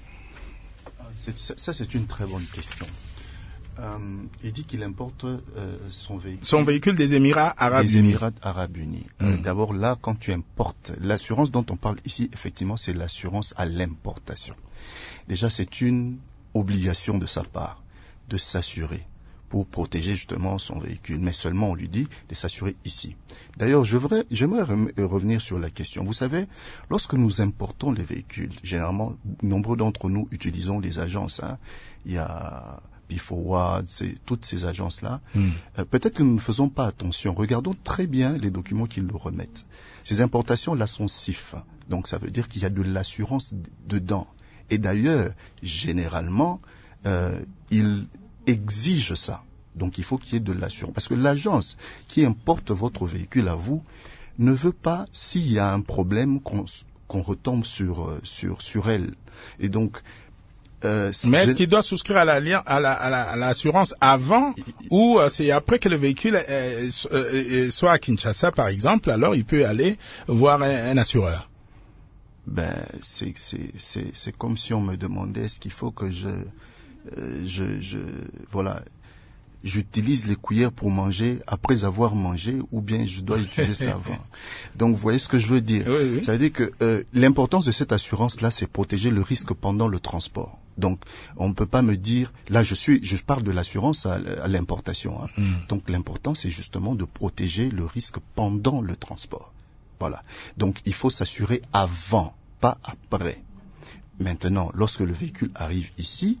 c'est, Ça, c'est une très bonne question. Euh, il dit qu'il importe euh, son véhicule. Son véhicule des Émirats Arabes des Unis. Émirats Arabes Unis. Mm. Euh, d'abord, là, quand tu importes, l'assurance dont on parle ici, effectivement, c'est l'assurance à l'importation. Déjà, c'est une obligation de sa part de s'assurer pour protéger justement son véhicule. Mais seulement, on lui dit de s'assurer ici. D'ailleurs, je voudrais, j'aimerais re- revenir sur la question. Vous savez, lorsque nous importons les véhicules, généralement, nombreux d'entre nous utilisons les agences. Hein. Il y a Forward, c'est toutes ces agences-là. Mm. Euh, peut-être que nous ne faisons pas attention. Regardons très bien les documents qu'ils nous remettent. Ces importations-là sont S I F. Donc, ça veut dire qu'il y a de l'assurance d- dedans. Et d'ailleurs, généralement, euh, ils exigent ça. Donc, il faut qu'il y ait de l'assurance. Parce que l'agence qui importe votre véhicule à vous ne veut pas, s'il y a un problème, qu'on, qu'on retombe sur, sur, sur elle. Et donc, Euh, Mais est-ce qu'il doit souscrire à, la, à, la, à, la, à l'assurance avant ou euh, c'est après que le véhicule euh, euh, soit à Kinshasa, par exemple, alors il peut aller voir un, un assureur? Ben, c'est, c'est, c'est, c'est comme si on me demandait est-ce qu'il faut que je, euh, je, je, voilà, j'utilise les cuillères pour manger après avoir mangé ou bien je dois utiliser ça avant. Donc, vous voyez ce que je veux dire? Oui, oui. Ça veut dire que euh, l'importance de cette assurance-là, c'est protéger le risque pendant le transport. Donc, on ne peut pas me dire, là, je suis, je parle de l'assurance à, à l'importation. Hein. Mm. Donc, l'important, c'est justement de protéger le risque pendant le transport. Voilà. Donc, il faut s'assurer avant, pas après. Maintenant, lorsque le véhicule arrive ici,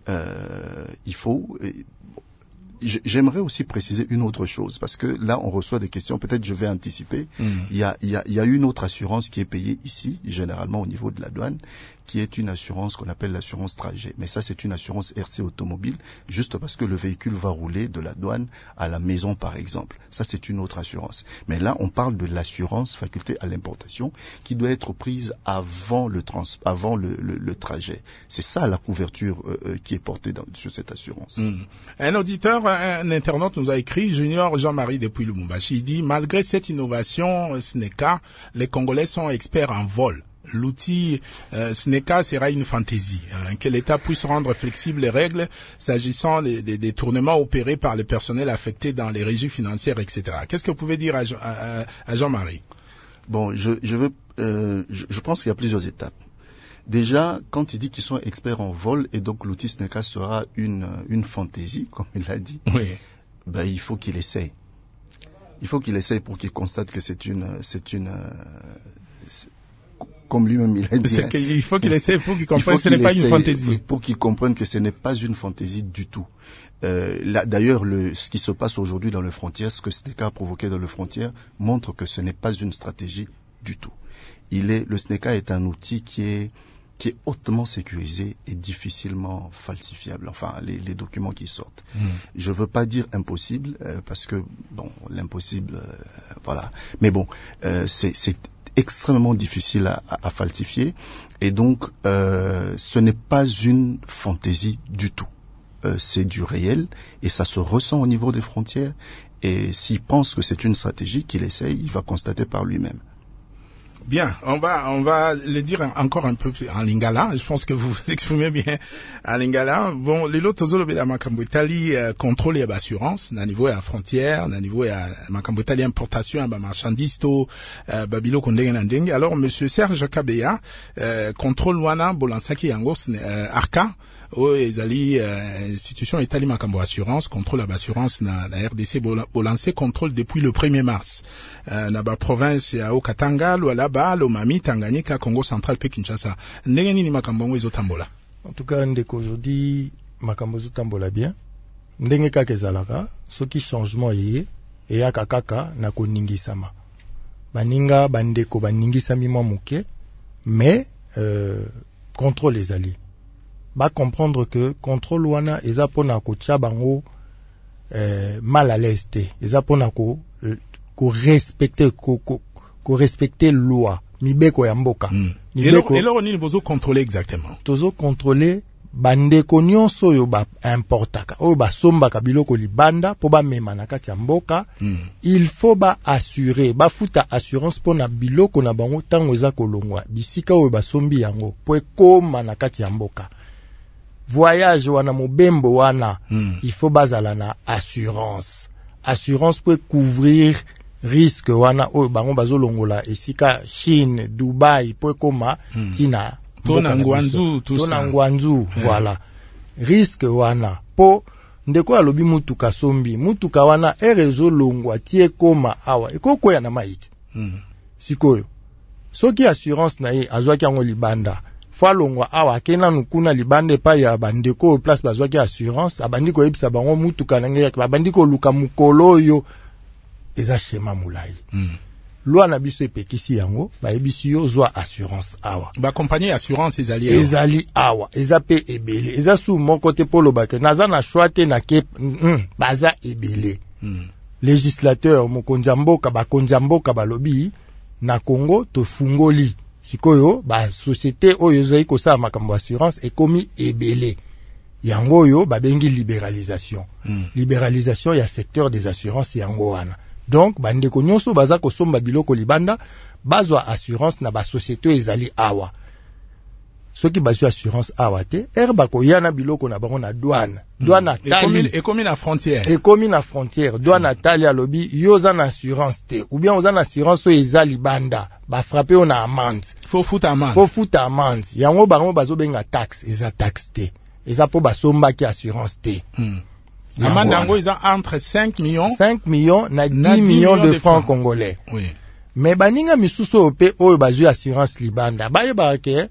euh, il faut... Euh, J'aimerais aussi préciser une autre chose, parce que là, on reçoit des questions, peut-être je vais anticiper. Mmh. Il y a, il y a, il y a une autre assurance qui est payée ici, généralement au niveau de la douane, qui est une assurance qu'on appelle l'assurance trajet. Mais ça, c'est une assurance R C automobile, juste parce que le véhicule va rouler de la douane à la maison, par exemple. Ça, c'est une autre assurance. Mais là, on parle de l'assurance faculté à l'importation, qui doit être prise avant le, trans, avant le, le, le trajet. C'est ça la couverture euh, qui est portée dans, sur cette assurance. Mmh. Un auditeur, un internaute nous a écrit, Junior Jean-Marie depuis Lubumbashi, il dit, malgré cette innovation S N E C A, les Congolais sont experts en vol. L'outil euh, S N E C A sera une fantaisie. Hein, que l'État puisse rendre flexibles les règles s'agissant des, des, des tournements opérés par le personnel affecté dans les régies financières, et cetera. Qu'est-ce que vous pouvez dire à, à, à Jean-Marie? Bon, je, je, veux, euh, je, je pense qu'il y a plusieurs étapes. Déjà, quand il dit qu'ils sont experts en vol et donc l'outil S N E C A sera une, une fantaisie, comme il l'a dit, oui. Ben, il faut qu'il essaye. Il faut qu'il essaye pour qu'il constate que c'est une... C'est une c'est, comme lui-même il a dit. C'est qu'il faut qu'il essaye pour qu'il comprenne que ce n'est pas une fantaisie. Pour qu'il comprenne que ce n'est pas une fantaisie du tout. Euh, là, d'ailleurs, le, ce qui se passe aujourd'hui dans les frontières, ce que S N E C A a provoqué dans les frontières, montre que ce n'est pas une stratégie du tout. Il est, le S N E C A est un outil qui est qui est hautement sécurisé et difficilement falsifiable, enfin les, les documents qui sortent. Mmh. Je veux pas dire impossible, euh, parce que, bon, l'impossible, euh, voilà. Mais bon, euh, c'est, c'est extrêmement difficile à, à, à falsifier, et donc euh, ce n'est pas une fantaisie du tout. Euh, c'est du réel, et ça se ressent au niveau des frontières, et s'il pense que c'est une stratégie qu'il essaye, il va constater par lui-même. Bien, on va on va le dire encore un peu en lingala. Je pense que vous vous exprimez bien en lingala. Bon, lelo tozolobela makambo etali contrôle ya assurance na niveau ya frontière, na niveau ya makambo etali importation ya ba marchandise to babilo kondenge na ndenge. Alors monsieur Serge Kabeya, euh, contrôle wana bolansaki yango euh, Arca oyo ezali euh, institution etali makambo assurance, contrôle ya assurance na, na R D C bolancé contrôle depuis le premier mars. Euh, na ba province ya Okatanga, Lualaba, Lomami, Tanganyika, Congo central pe Kinshasa. Ndenge nini makambo ngo ezotambola? En tout cas, ndeko aujourd'hui makambo ezotambola bien. Ndenge kaka ezalaka, soki changement yeye eyaka kaka na koningisama. Baninga bandeko baningisami mwa muke, mais euh, contrôle ezali. Ba comprendre que contrôle wana eza pona ko tia bango euh, mal à l'aise te. Eza pona ko ko respecter ko ko, ko respecter loi mibeko ya mboka. Mm. Mibeko, et là on est besoin contrôler exactement. Tozo contrôler bandeko nyonso oyo ba importaka oyo ba sombaka biloko libanda po ba mema na kati ya mboka. Mm. Il faut ba assurer ba futa assurance pona biloko na bango tango eza kolongwa bisika oyo ba sombi yango po ekoma na kati ya mboka. Voyage wana mobembo wana, mm. il faut bazala na assurance. Assurance peut couvrir risque wana oyo bango bazolongola esika Chine, Dubai po ekoma mm. tina tona ngwanzu tout ça. Tona ngwanzu, yeah. Voilà. Risque wana po ndeko alobi mutuka sombi, mutuka wana erezo longwa tie koma awa ekoko ya na maiti. Mm. Sikoyo. Soki assurance na ye azwaki yango libanda. Fa longwa awa kena nukuna libande pa ya bandeko place bazwaki assurance abandiko yebisa bango mutuka nange abandiko luka mukolo yo eza shema mulai. Mm. Loi na biso epekisi yango ba yebisi yo zwa assurance awa. Ba compagnie assurance ezali awa. Ezali awa, eza pe ebele. Eza sou mon côté polo bake naza na choite na ke mm, baza ebele. Mm. Législateur mokonzi mboka ba konzi mboka balobi na Congo to fungoli. Sikoyo ba société oyo ezali kosala makambo assurance ekomi ebele. Yango yo ba bengi libéralisation. Mm. Libéralisation ya secteur des assurances yango wana. Donc bandeko nyonso baza kosomba biloko libanda bazwa assurance na ba société ezali awa. Soki bazwa assurance awa te erba ko yana biloko na bango na douane. Douane mm. tali ekomi na frontière. Ekomi na frontière. Douane mm. tali alobi yo za na assurance te ou bien oza na assurance o ezali banda ba frapper on a amende. Faut foutre amende. Faut foutre amende. Yango bango bazo benga taxe, eza taxe te. Eza po basomba ki assurance te. Mm. Amende yango eza entre cinq millions cinq millions na dix millions de francs congolais. Oui. Mais baninga misusu ope oyo bazwi assurance libanda. Baye barake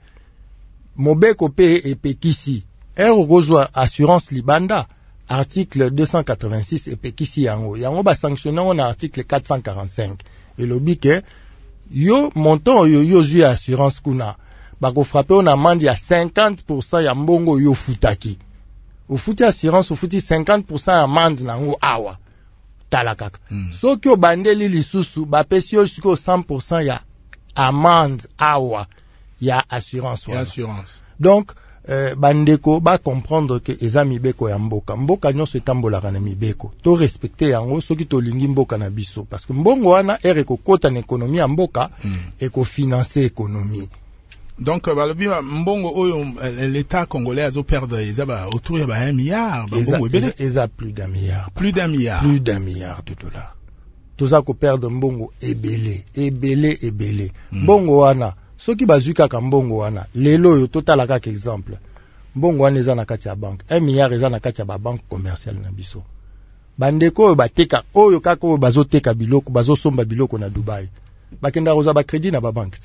mobeko pe epekisi. Ero rozwa assurance libanda article deux cent quatre-vingt-six epekisi yango. Yango ba sanctionner na article quatre cent quarante-cinq. Et lobi ke yo montant yo yo zwi assurance kuna bako frapper on amende ya cinquante pour cent ya mbongo yo futaki. Ou futi assurance ou futi cinquante pour cent amende nango awa talakaka. Mm. So ki obandeli lisusu ba pesi yo siko cent pour cent ya amende awa ya assurance ya assurance. Donc euh, bandeko ba comprendre que eza mibeko ya mboka. Mboka nyonso etambolaka na mibeko. To respecter yango soki to lingi mboka na biso parce que mbongo wana ere ko kota na économie ya mboka mm. et ko financer économie. Donc balobi mbongo oyo l'état congolais azo perdre ezaba autour ya ba un milliard mbongo ebele eza plus d'un milliard. Plus d'un milliard. Plus d'un milliard de dollars. Toza ko perdre mbongo ebele, ebele ebele. Mm. Mbongo wana soki bazuka ka mbongo wana lelo yo totala kaka exemple. Mbongo wana eza na kati ya banque. un milliard eza na kati ya ba banque commerciale na biso. Bandeko oyo bateka oyo kaka oyo bazoteka biloko bazosomba biloko na Dubai. Bakenda roza ba crédit na ba banque.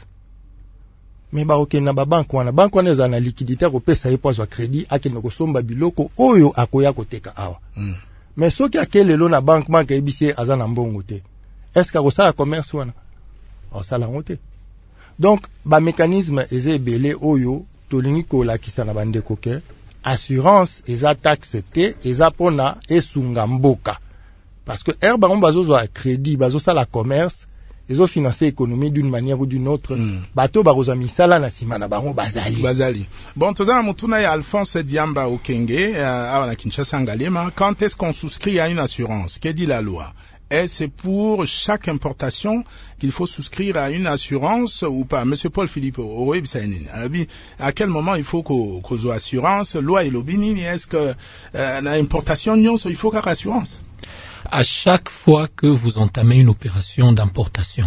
Mais ba okena na ba banque wana banque wana eza na liquidité ko pesa yepo za crédit akenda kosomba biloko oyo akoya koteka awa. Mm. Mais soki akelelo na banque banque ebisi aza na mbongo te. Est-ce que akosala commerce wana? Osala ngote. Donc ba mécanisme eze belé oyo tolingi ko lakisa na bandeko ke assurance eza taxe te eza pona esunga mboka. Parce que herba on bazozwa crédit bazosala commerce ils ont financé l'économie d'une manière ou d'une autre. Mm. Bato baroza misala na sima na bango bazali. Bazali. Bon, tozana mutuna ya Alphonse Diamba Okenge, à la Kinshasa Ngalema. Quand est-ce qu'on souscrit à une assurance? Qu'est dit la loi? Est-ce pour chaque importation qu'il faut souscrire à une assurance ou pas? Monsieur Paul Philippe, à quel moment il faut qu'on ait assurance? Loi et l'obini, est-ce que euh, l'importation, il faut qu'à assurance? À chaque fois que vous entamez une opération d'importation,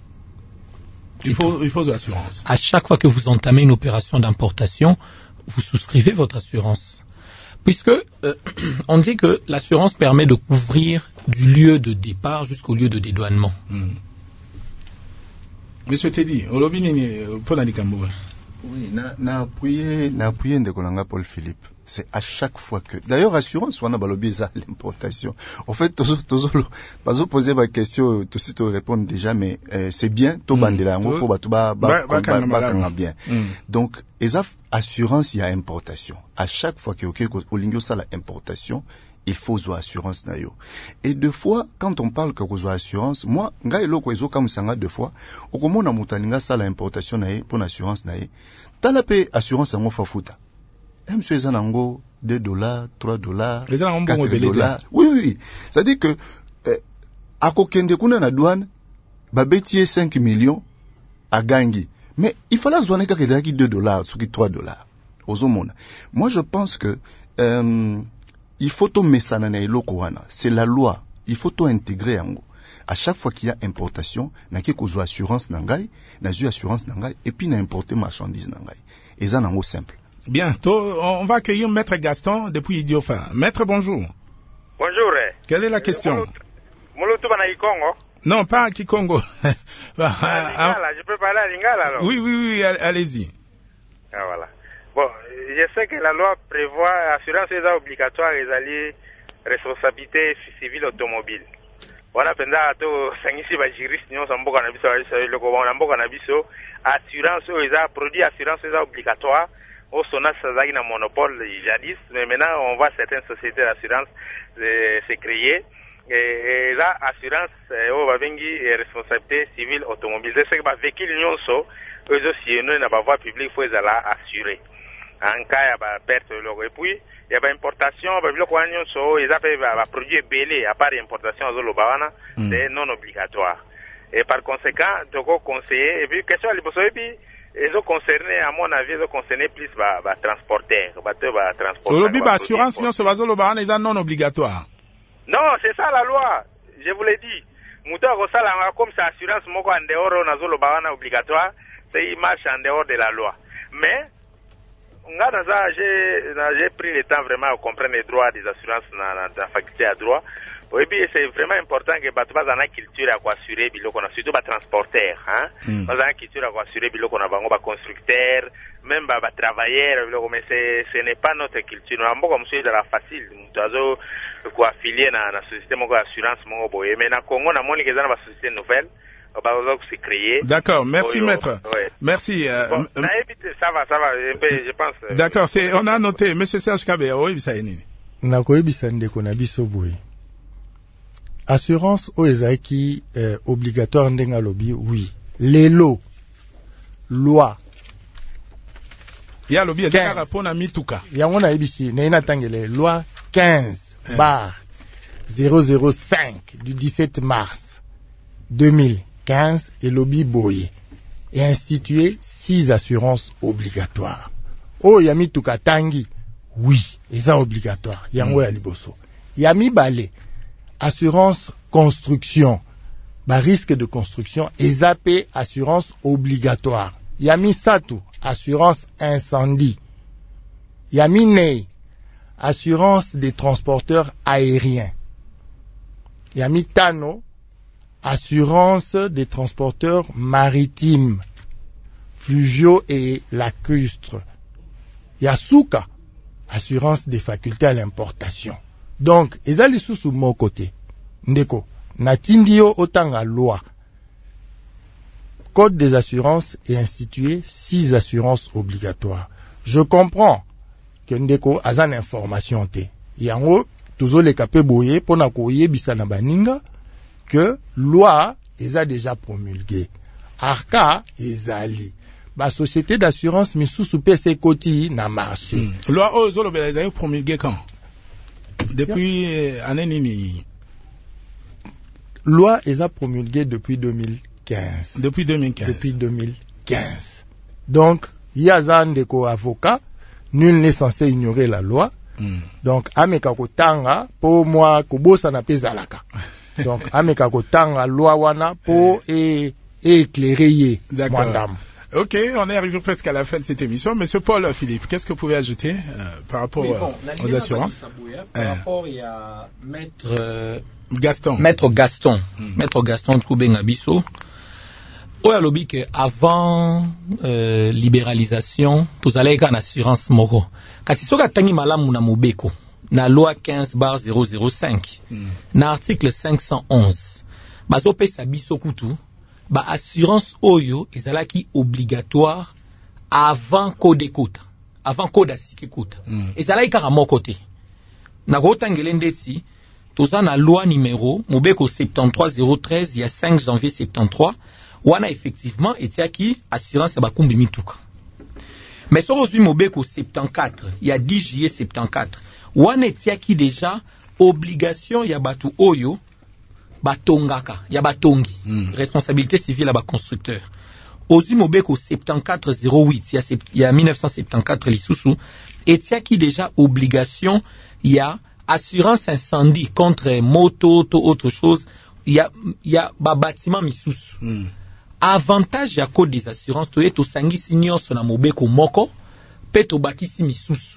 il faut, il faut de l'assurance. À chaque fois que vous entamez une opération d'importation, vous souscrivez votre assurance. Puisque euh, on dit que l'assurance permet de couvrir du lieu de départ jusqu'au lieu de dédouanement. Hmm. Monsieur Teddy, Oui, na na appuyé na appuyé Ndekolanga Paul Philippe. C'est à chaque fois que d'ailleurs assurance on a balobi ça l'importation. En fait tozo tozo bazo poser ma question tout suite répondre déjà mais euh, c'est bien to bandela ngo pour batu ba ba ba bien. Donc ezaf assurance il y a importation. À chaque fois que OK olingo ça la importation, il faut zo assurance na yo. Et deux fois quand on parle que zo assurance, moi ngai loko ezo comme sanga deux fois, okomona mutalinga ça la importation na ye pour assurance na ye. Tala pe assurance ngo fafuta. Monsieur Zanango, deux dollars, trois dollars, quatre dollars. Oui, oui. C'est-à-dire que, euh, à Kokende Kuna na douane, babetier cinq millions à Gangi. Mais il fallait zouaner quelqu'un qui deux dollars, ce qui trois dollars. Aux hommes. Moi, je pense que, euh, il faut tout mettre c'est la loi. Il faut tout intégrer en gros. À chaque fois qu'il y a importation, n'a qu'il y a assurance nangai, n'a eu assurance nangai, et puis n'a importé marchandise nangai. Et ça, n'a simple. Bientôt, on va accueillir Maître Gaston depuis Idiofa. Maître, bonjour. Bonjour. Quelle est la question? Moloto bana Kikongo? Non, pas à Kikongo. Lingala, je peux parler à Lingala alors? Oui, oui, oui, allez-y. Ah, voilà. Bon, je sais que la loi prévoit assurance obligatoire et alliés responsabilité civile automobile. Wana penda to sangisi ba juriste nyo samboka na biso le ko na mboka na biso assurance eza produit assurance eza obligatoire. Au Sonas Sazaki na monopole jadis, mais maintenant on voit certaines sociétés d'assurance euh, se créer. Et, et là, assurance, on va venir responsabilité civile automobile. C'est que bah véhicule union so, eux aussi nous n'a pas voie publique, faut les assurer. En cas il y a perte de l'eau et puis il y a importation, bah le quoi union so, ils appellent bah produit belé à part importation aux lobawana, c'est non obligatoire. Et par conséquent, donc conseiller et puis question à l'hypothèse et puis ils ont concerné, à mon avis, ils ont concerné plus bah, bah, transporter, bah, bah, transporter. Aujourd'hui, bah, assurance, non, ce bazolo, bah, ils sont non obligatoire. Non, c'est ça la loi. Je vous l'ai dit. Mouton, comme ça, assurance, moko en dehors, on a zolo, bah, obligatoire, c'est, il marche en dehors de la loi. Mais, j'ai pris le temps vraiment à comprendre les droits des assurances dans la faculté à droit. Oui, puis c'est vraiment important que bah, tu vas dans la culture à quoi assurer, bilo qu'on a surtout bah, transporteur, hein. Mm. Dans la culture à quoi assurer, bilo qu'on a bah, constructeur, même bah, bah travailleur, bilo mais c'est, ce n'est pas notre culture. Nous avons comme ça de la facile. Nous avons quoi affilié dans la société mon assurance mon boy. Mais dans Congo, on a moins les gens dans la société nouvelle. D'accord, merci oui, maître. Oui. Merci. Euh, bon, euh, ça va, ça va, je pense. Euh, D'accord, c'est, on a noté. Monsieur Serge Kabé, oui, ça est. Nakoye bisande konabiso boy. Assurance o ezaki euh, obligatoire ndenga lobi, oui. Les lots, loi. Ya lobi ezaka rapona mituka. Ya mona ebisi na ina tangele loi quinze bar zéro zéro cinq du dix-sept mars deux mille quinze et lobby boye et institué six assurances obligatoires. Oh yami tuka tangi, oui, eza obligatoire. Yango ya liboso. Yami balé, assurance construction, ba risque de construction, ezapé assurance obligatoire. Yami satu, assurance incendie. Yami nei, assurance des transporteurs aériens. Yami tano, assurance des transporteurs maritimes, fluviaux et lacustres. Yasuka, assurance des facultés à l'importation. Donc, ezali sous mon côté. Ndeko, natindio otanga loi. Code des assurances est institué six assurances obligatoires. Je comprends que ndeko azan information te. Yango, toujours les capé boye, pona koye bisana baninga, que loi est déjà promulguée. Arca ezali. Ba société d'assurance misusu P C Koti na marché. Mm. Loi ozolo bela promulguée quand? Depuis yeah. année nini? Loi est promulguée depuis deux mille quinze. Depuis deux mille quinze. Depuis deux mille quinze. Donc, yazan deko avocat, nul n'est censé ignorer la loi. Mm. Donc, ameka kotanga po moi kobosa na pezalaka. Donc, ameka kotanga loi wana po et éclairer madame. Ok, on est arrivé presque à la fin de cette émission. Monsieur Paul Philippe, qu'est-ce que vous pouvez ajouter euh, par rapport oui, bon, euh, aux assurances? Par rapport, il y a Maître euh, Gaston. Maître Gaston. Mm. Maître Gaston Troubengabiso. oyo alobi que avant euh, libéralisation tozalaki en assurance moko kasi soki atangi malamu na mobeko na loi quinze barre zéro zéro cinq mm. na article cinq cent onze bazopesa biso kutu ba assurance oyo ezalaki obligatoire avant code kota avant code asike kota mm. ezalaki kaka moko te na kotangele ndeti toza na loi numéro mobeko soixante-treize zéro treize il y a cinq janvier soixante-treize wana effectivement etiaki assurance ya bakumbi mituka mais soko zwi mobeko soixante-quatorze il y a dix juillet soixante-quatorze wana etiaki déjà obligation ya batu oyo batongaka ya batongi mm. responsabilité civile ya baconstructeur ozwi mobeko soixante-quatorze zéro huit il y a mille neuf cent soixante-quatorze lisusu etiaki déjà obligation ya assurance incendie contre moto to autre chose il y a il y a ba bâtiment misusu mm. avantage ya code des assurances to eto sangisi nyonso na mobeko moko pe to bakisi misusu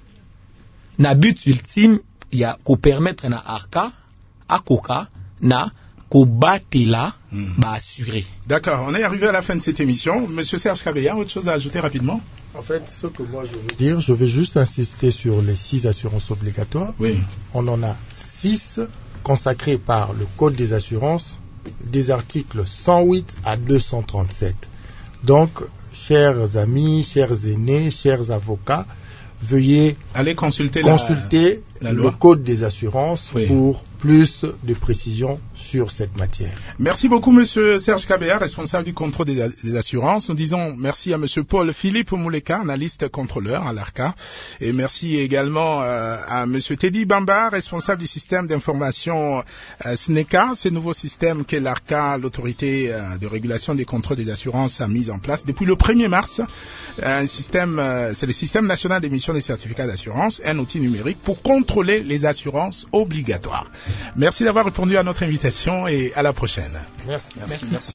na but ultime ya ko permettre na arca akoka na ko batela mm. ba assurer. D'accord, on est arrivé à la fin de cette émission. Monsieur Serge Kabea, autre chose à ajouter rapidement? En fait, ce que moi je veux dire, je vais juste insister sur les six assurances obligatoires. Oui. On en a six consacrés par le Code des assurances, des articles cent huit à deux cent trente-sept. Donc, chers amis, chers aînés, chers avocats, veuillez aller consulter, consulter la, la le loi. Code des assurances oui. pour plus de précision sur cette matière. Merci beaucoup, monsieur Serge Kabea, responsable du contrôle des, des assurances. Nous disons merci à monsieur Paul-Philippe Mouleka, analyste contrôleur à l'ARCA. Et merci également euh, à monsieur Teddy Bamba, responsable du système d'information euh, S N E C A, ce nouveau système que l'ARCA, l'autorité euh, de régulation des contrôles des assurances, a mis en place depuis le premier mars. Un système, euh, c'est le système national d'émission des certificats d'assurance, un outil numérique pour contrôler les assurances obligatoires. Merci d'avoir répondu à notre invitation et à la prochaine. Merci. Merci. Merci.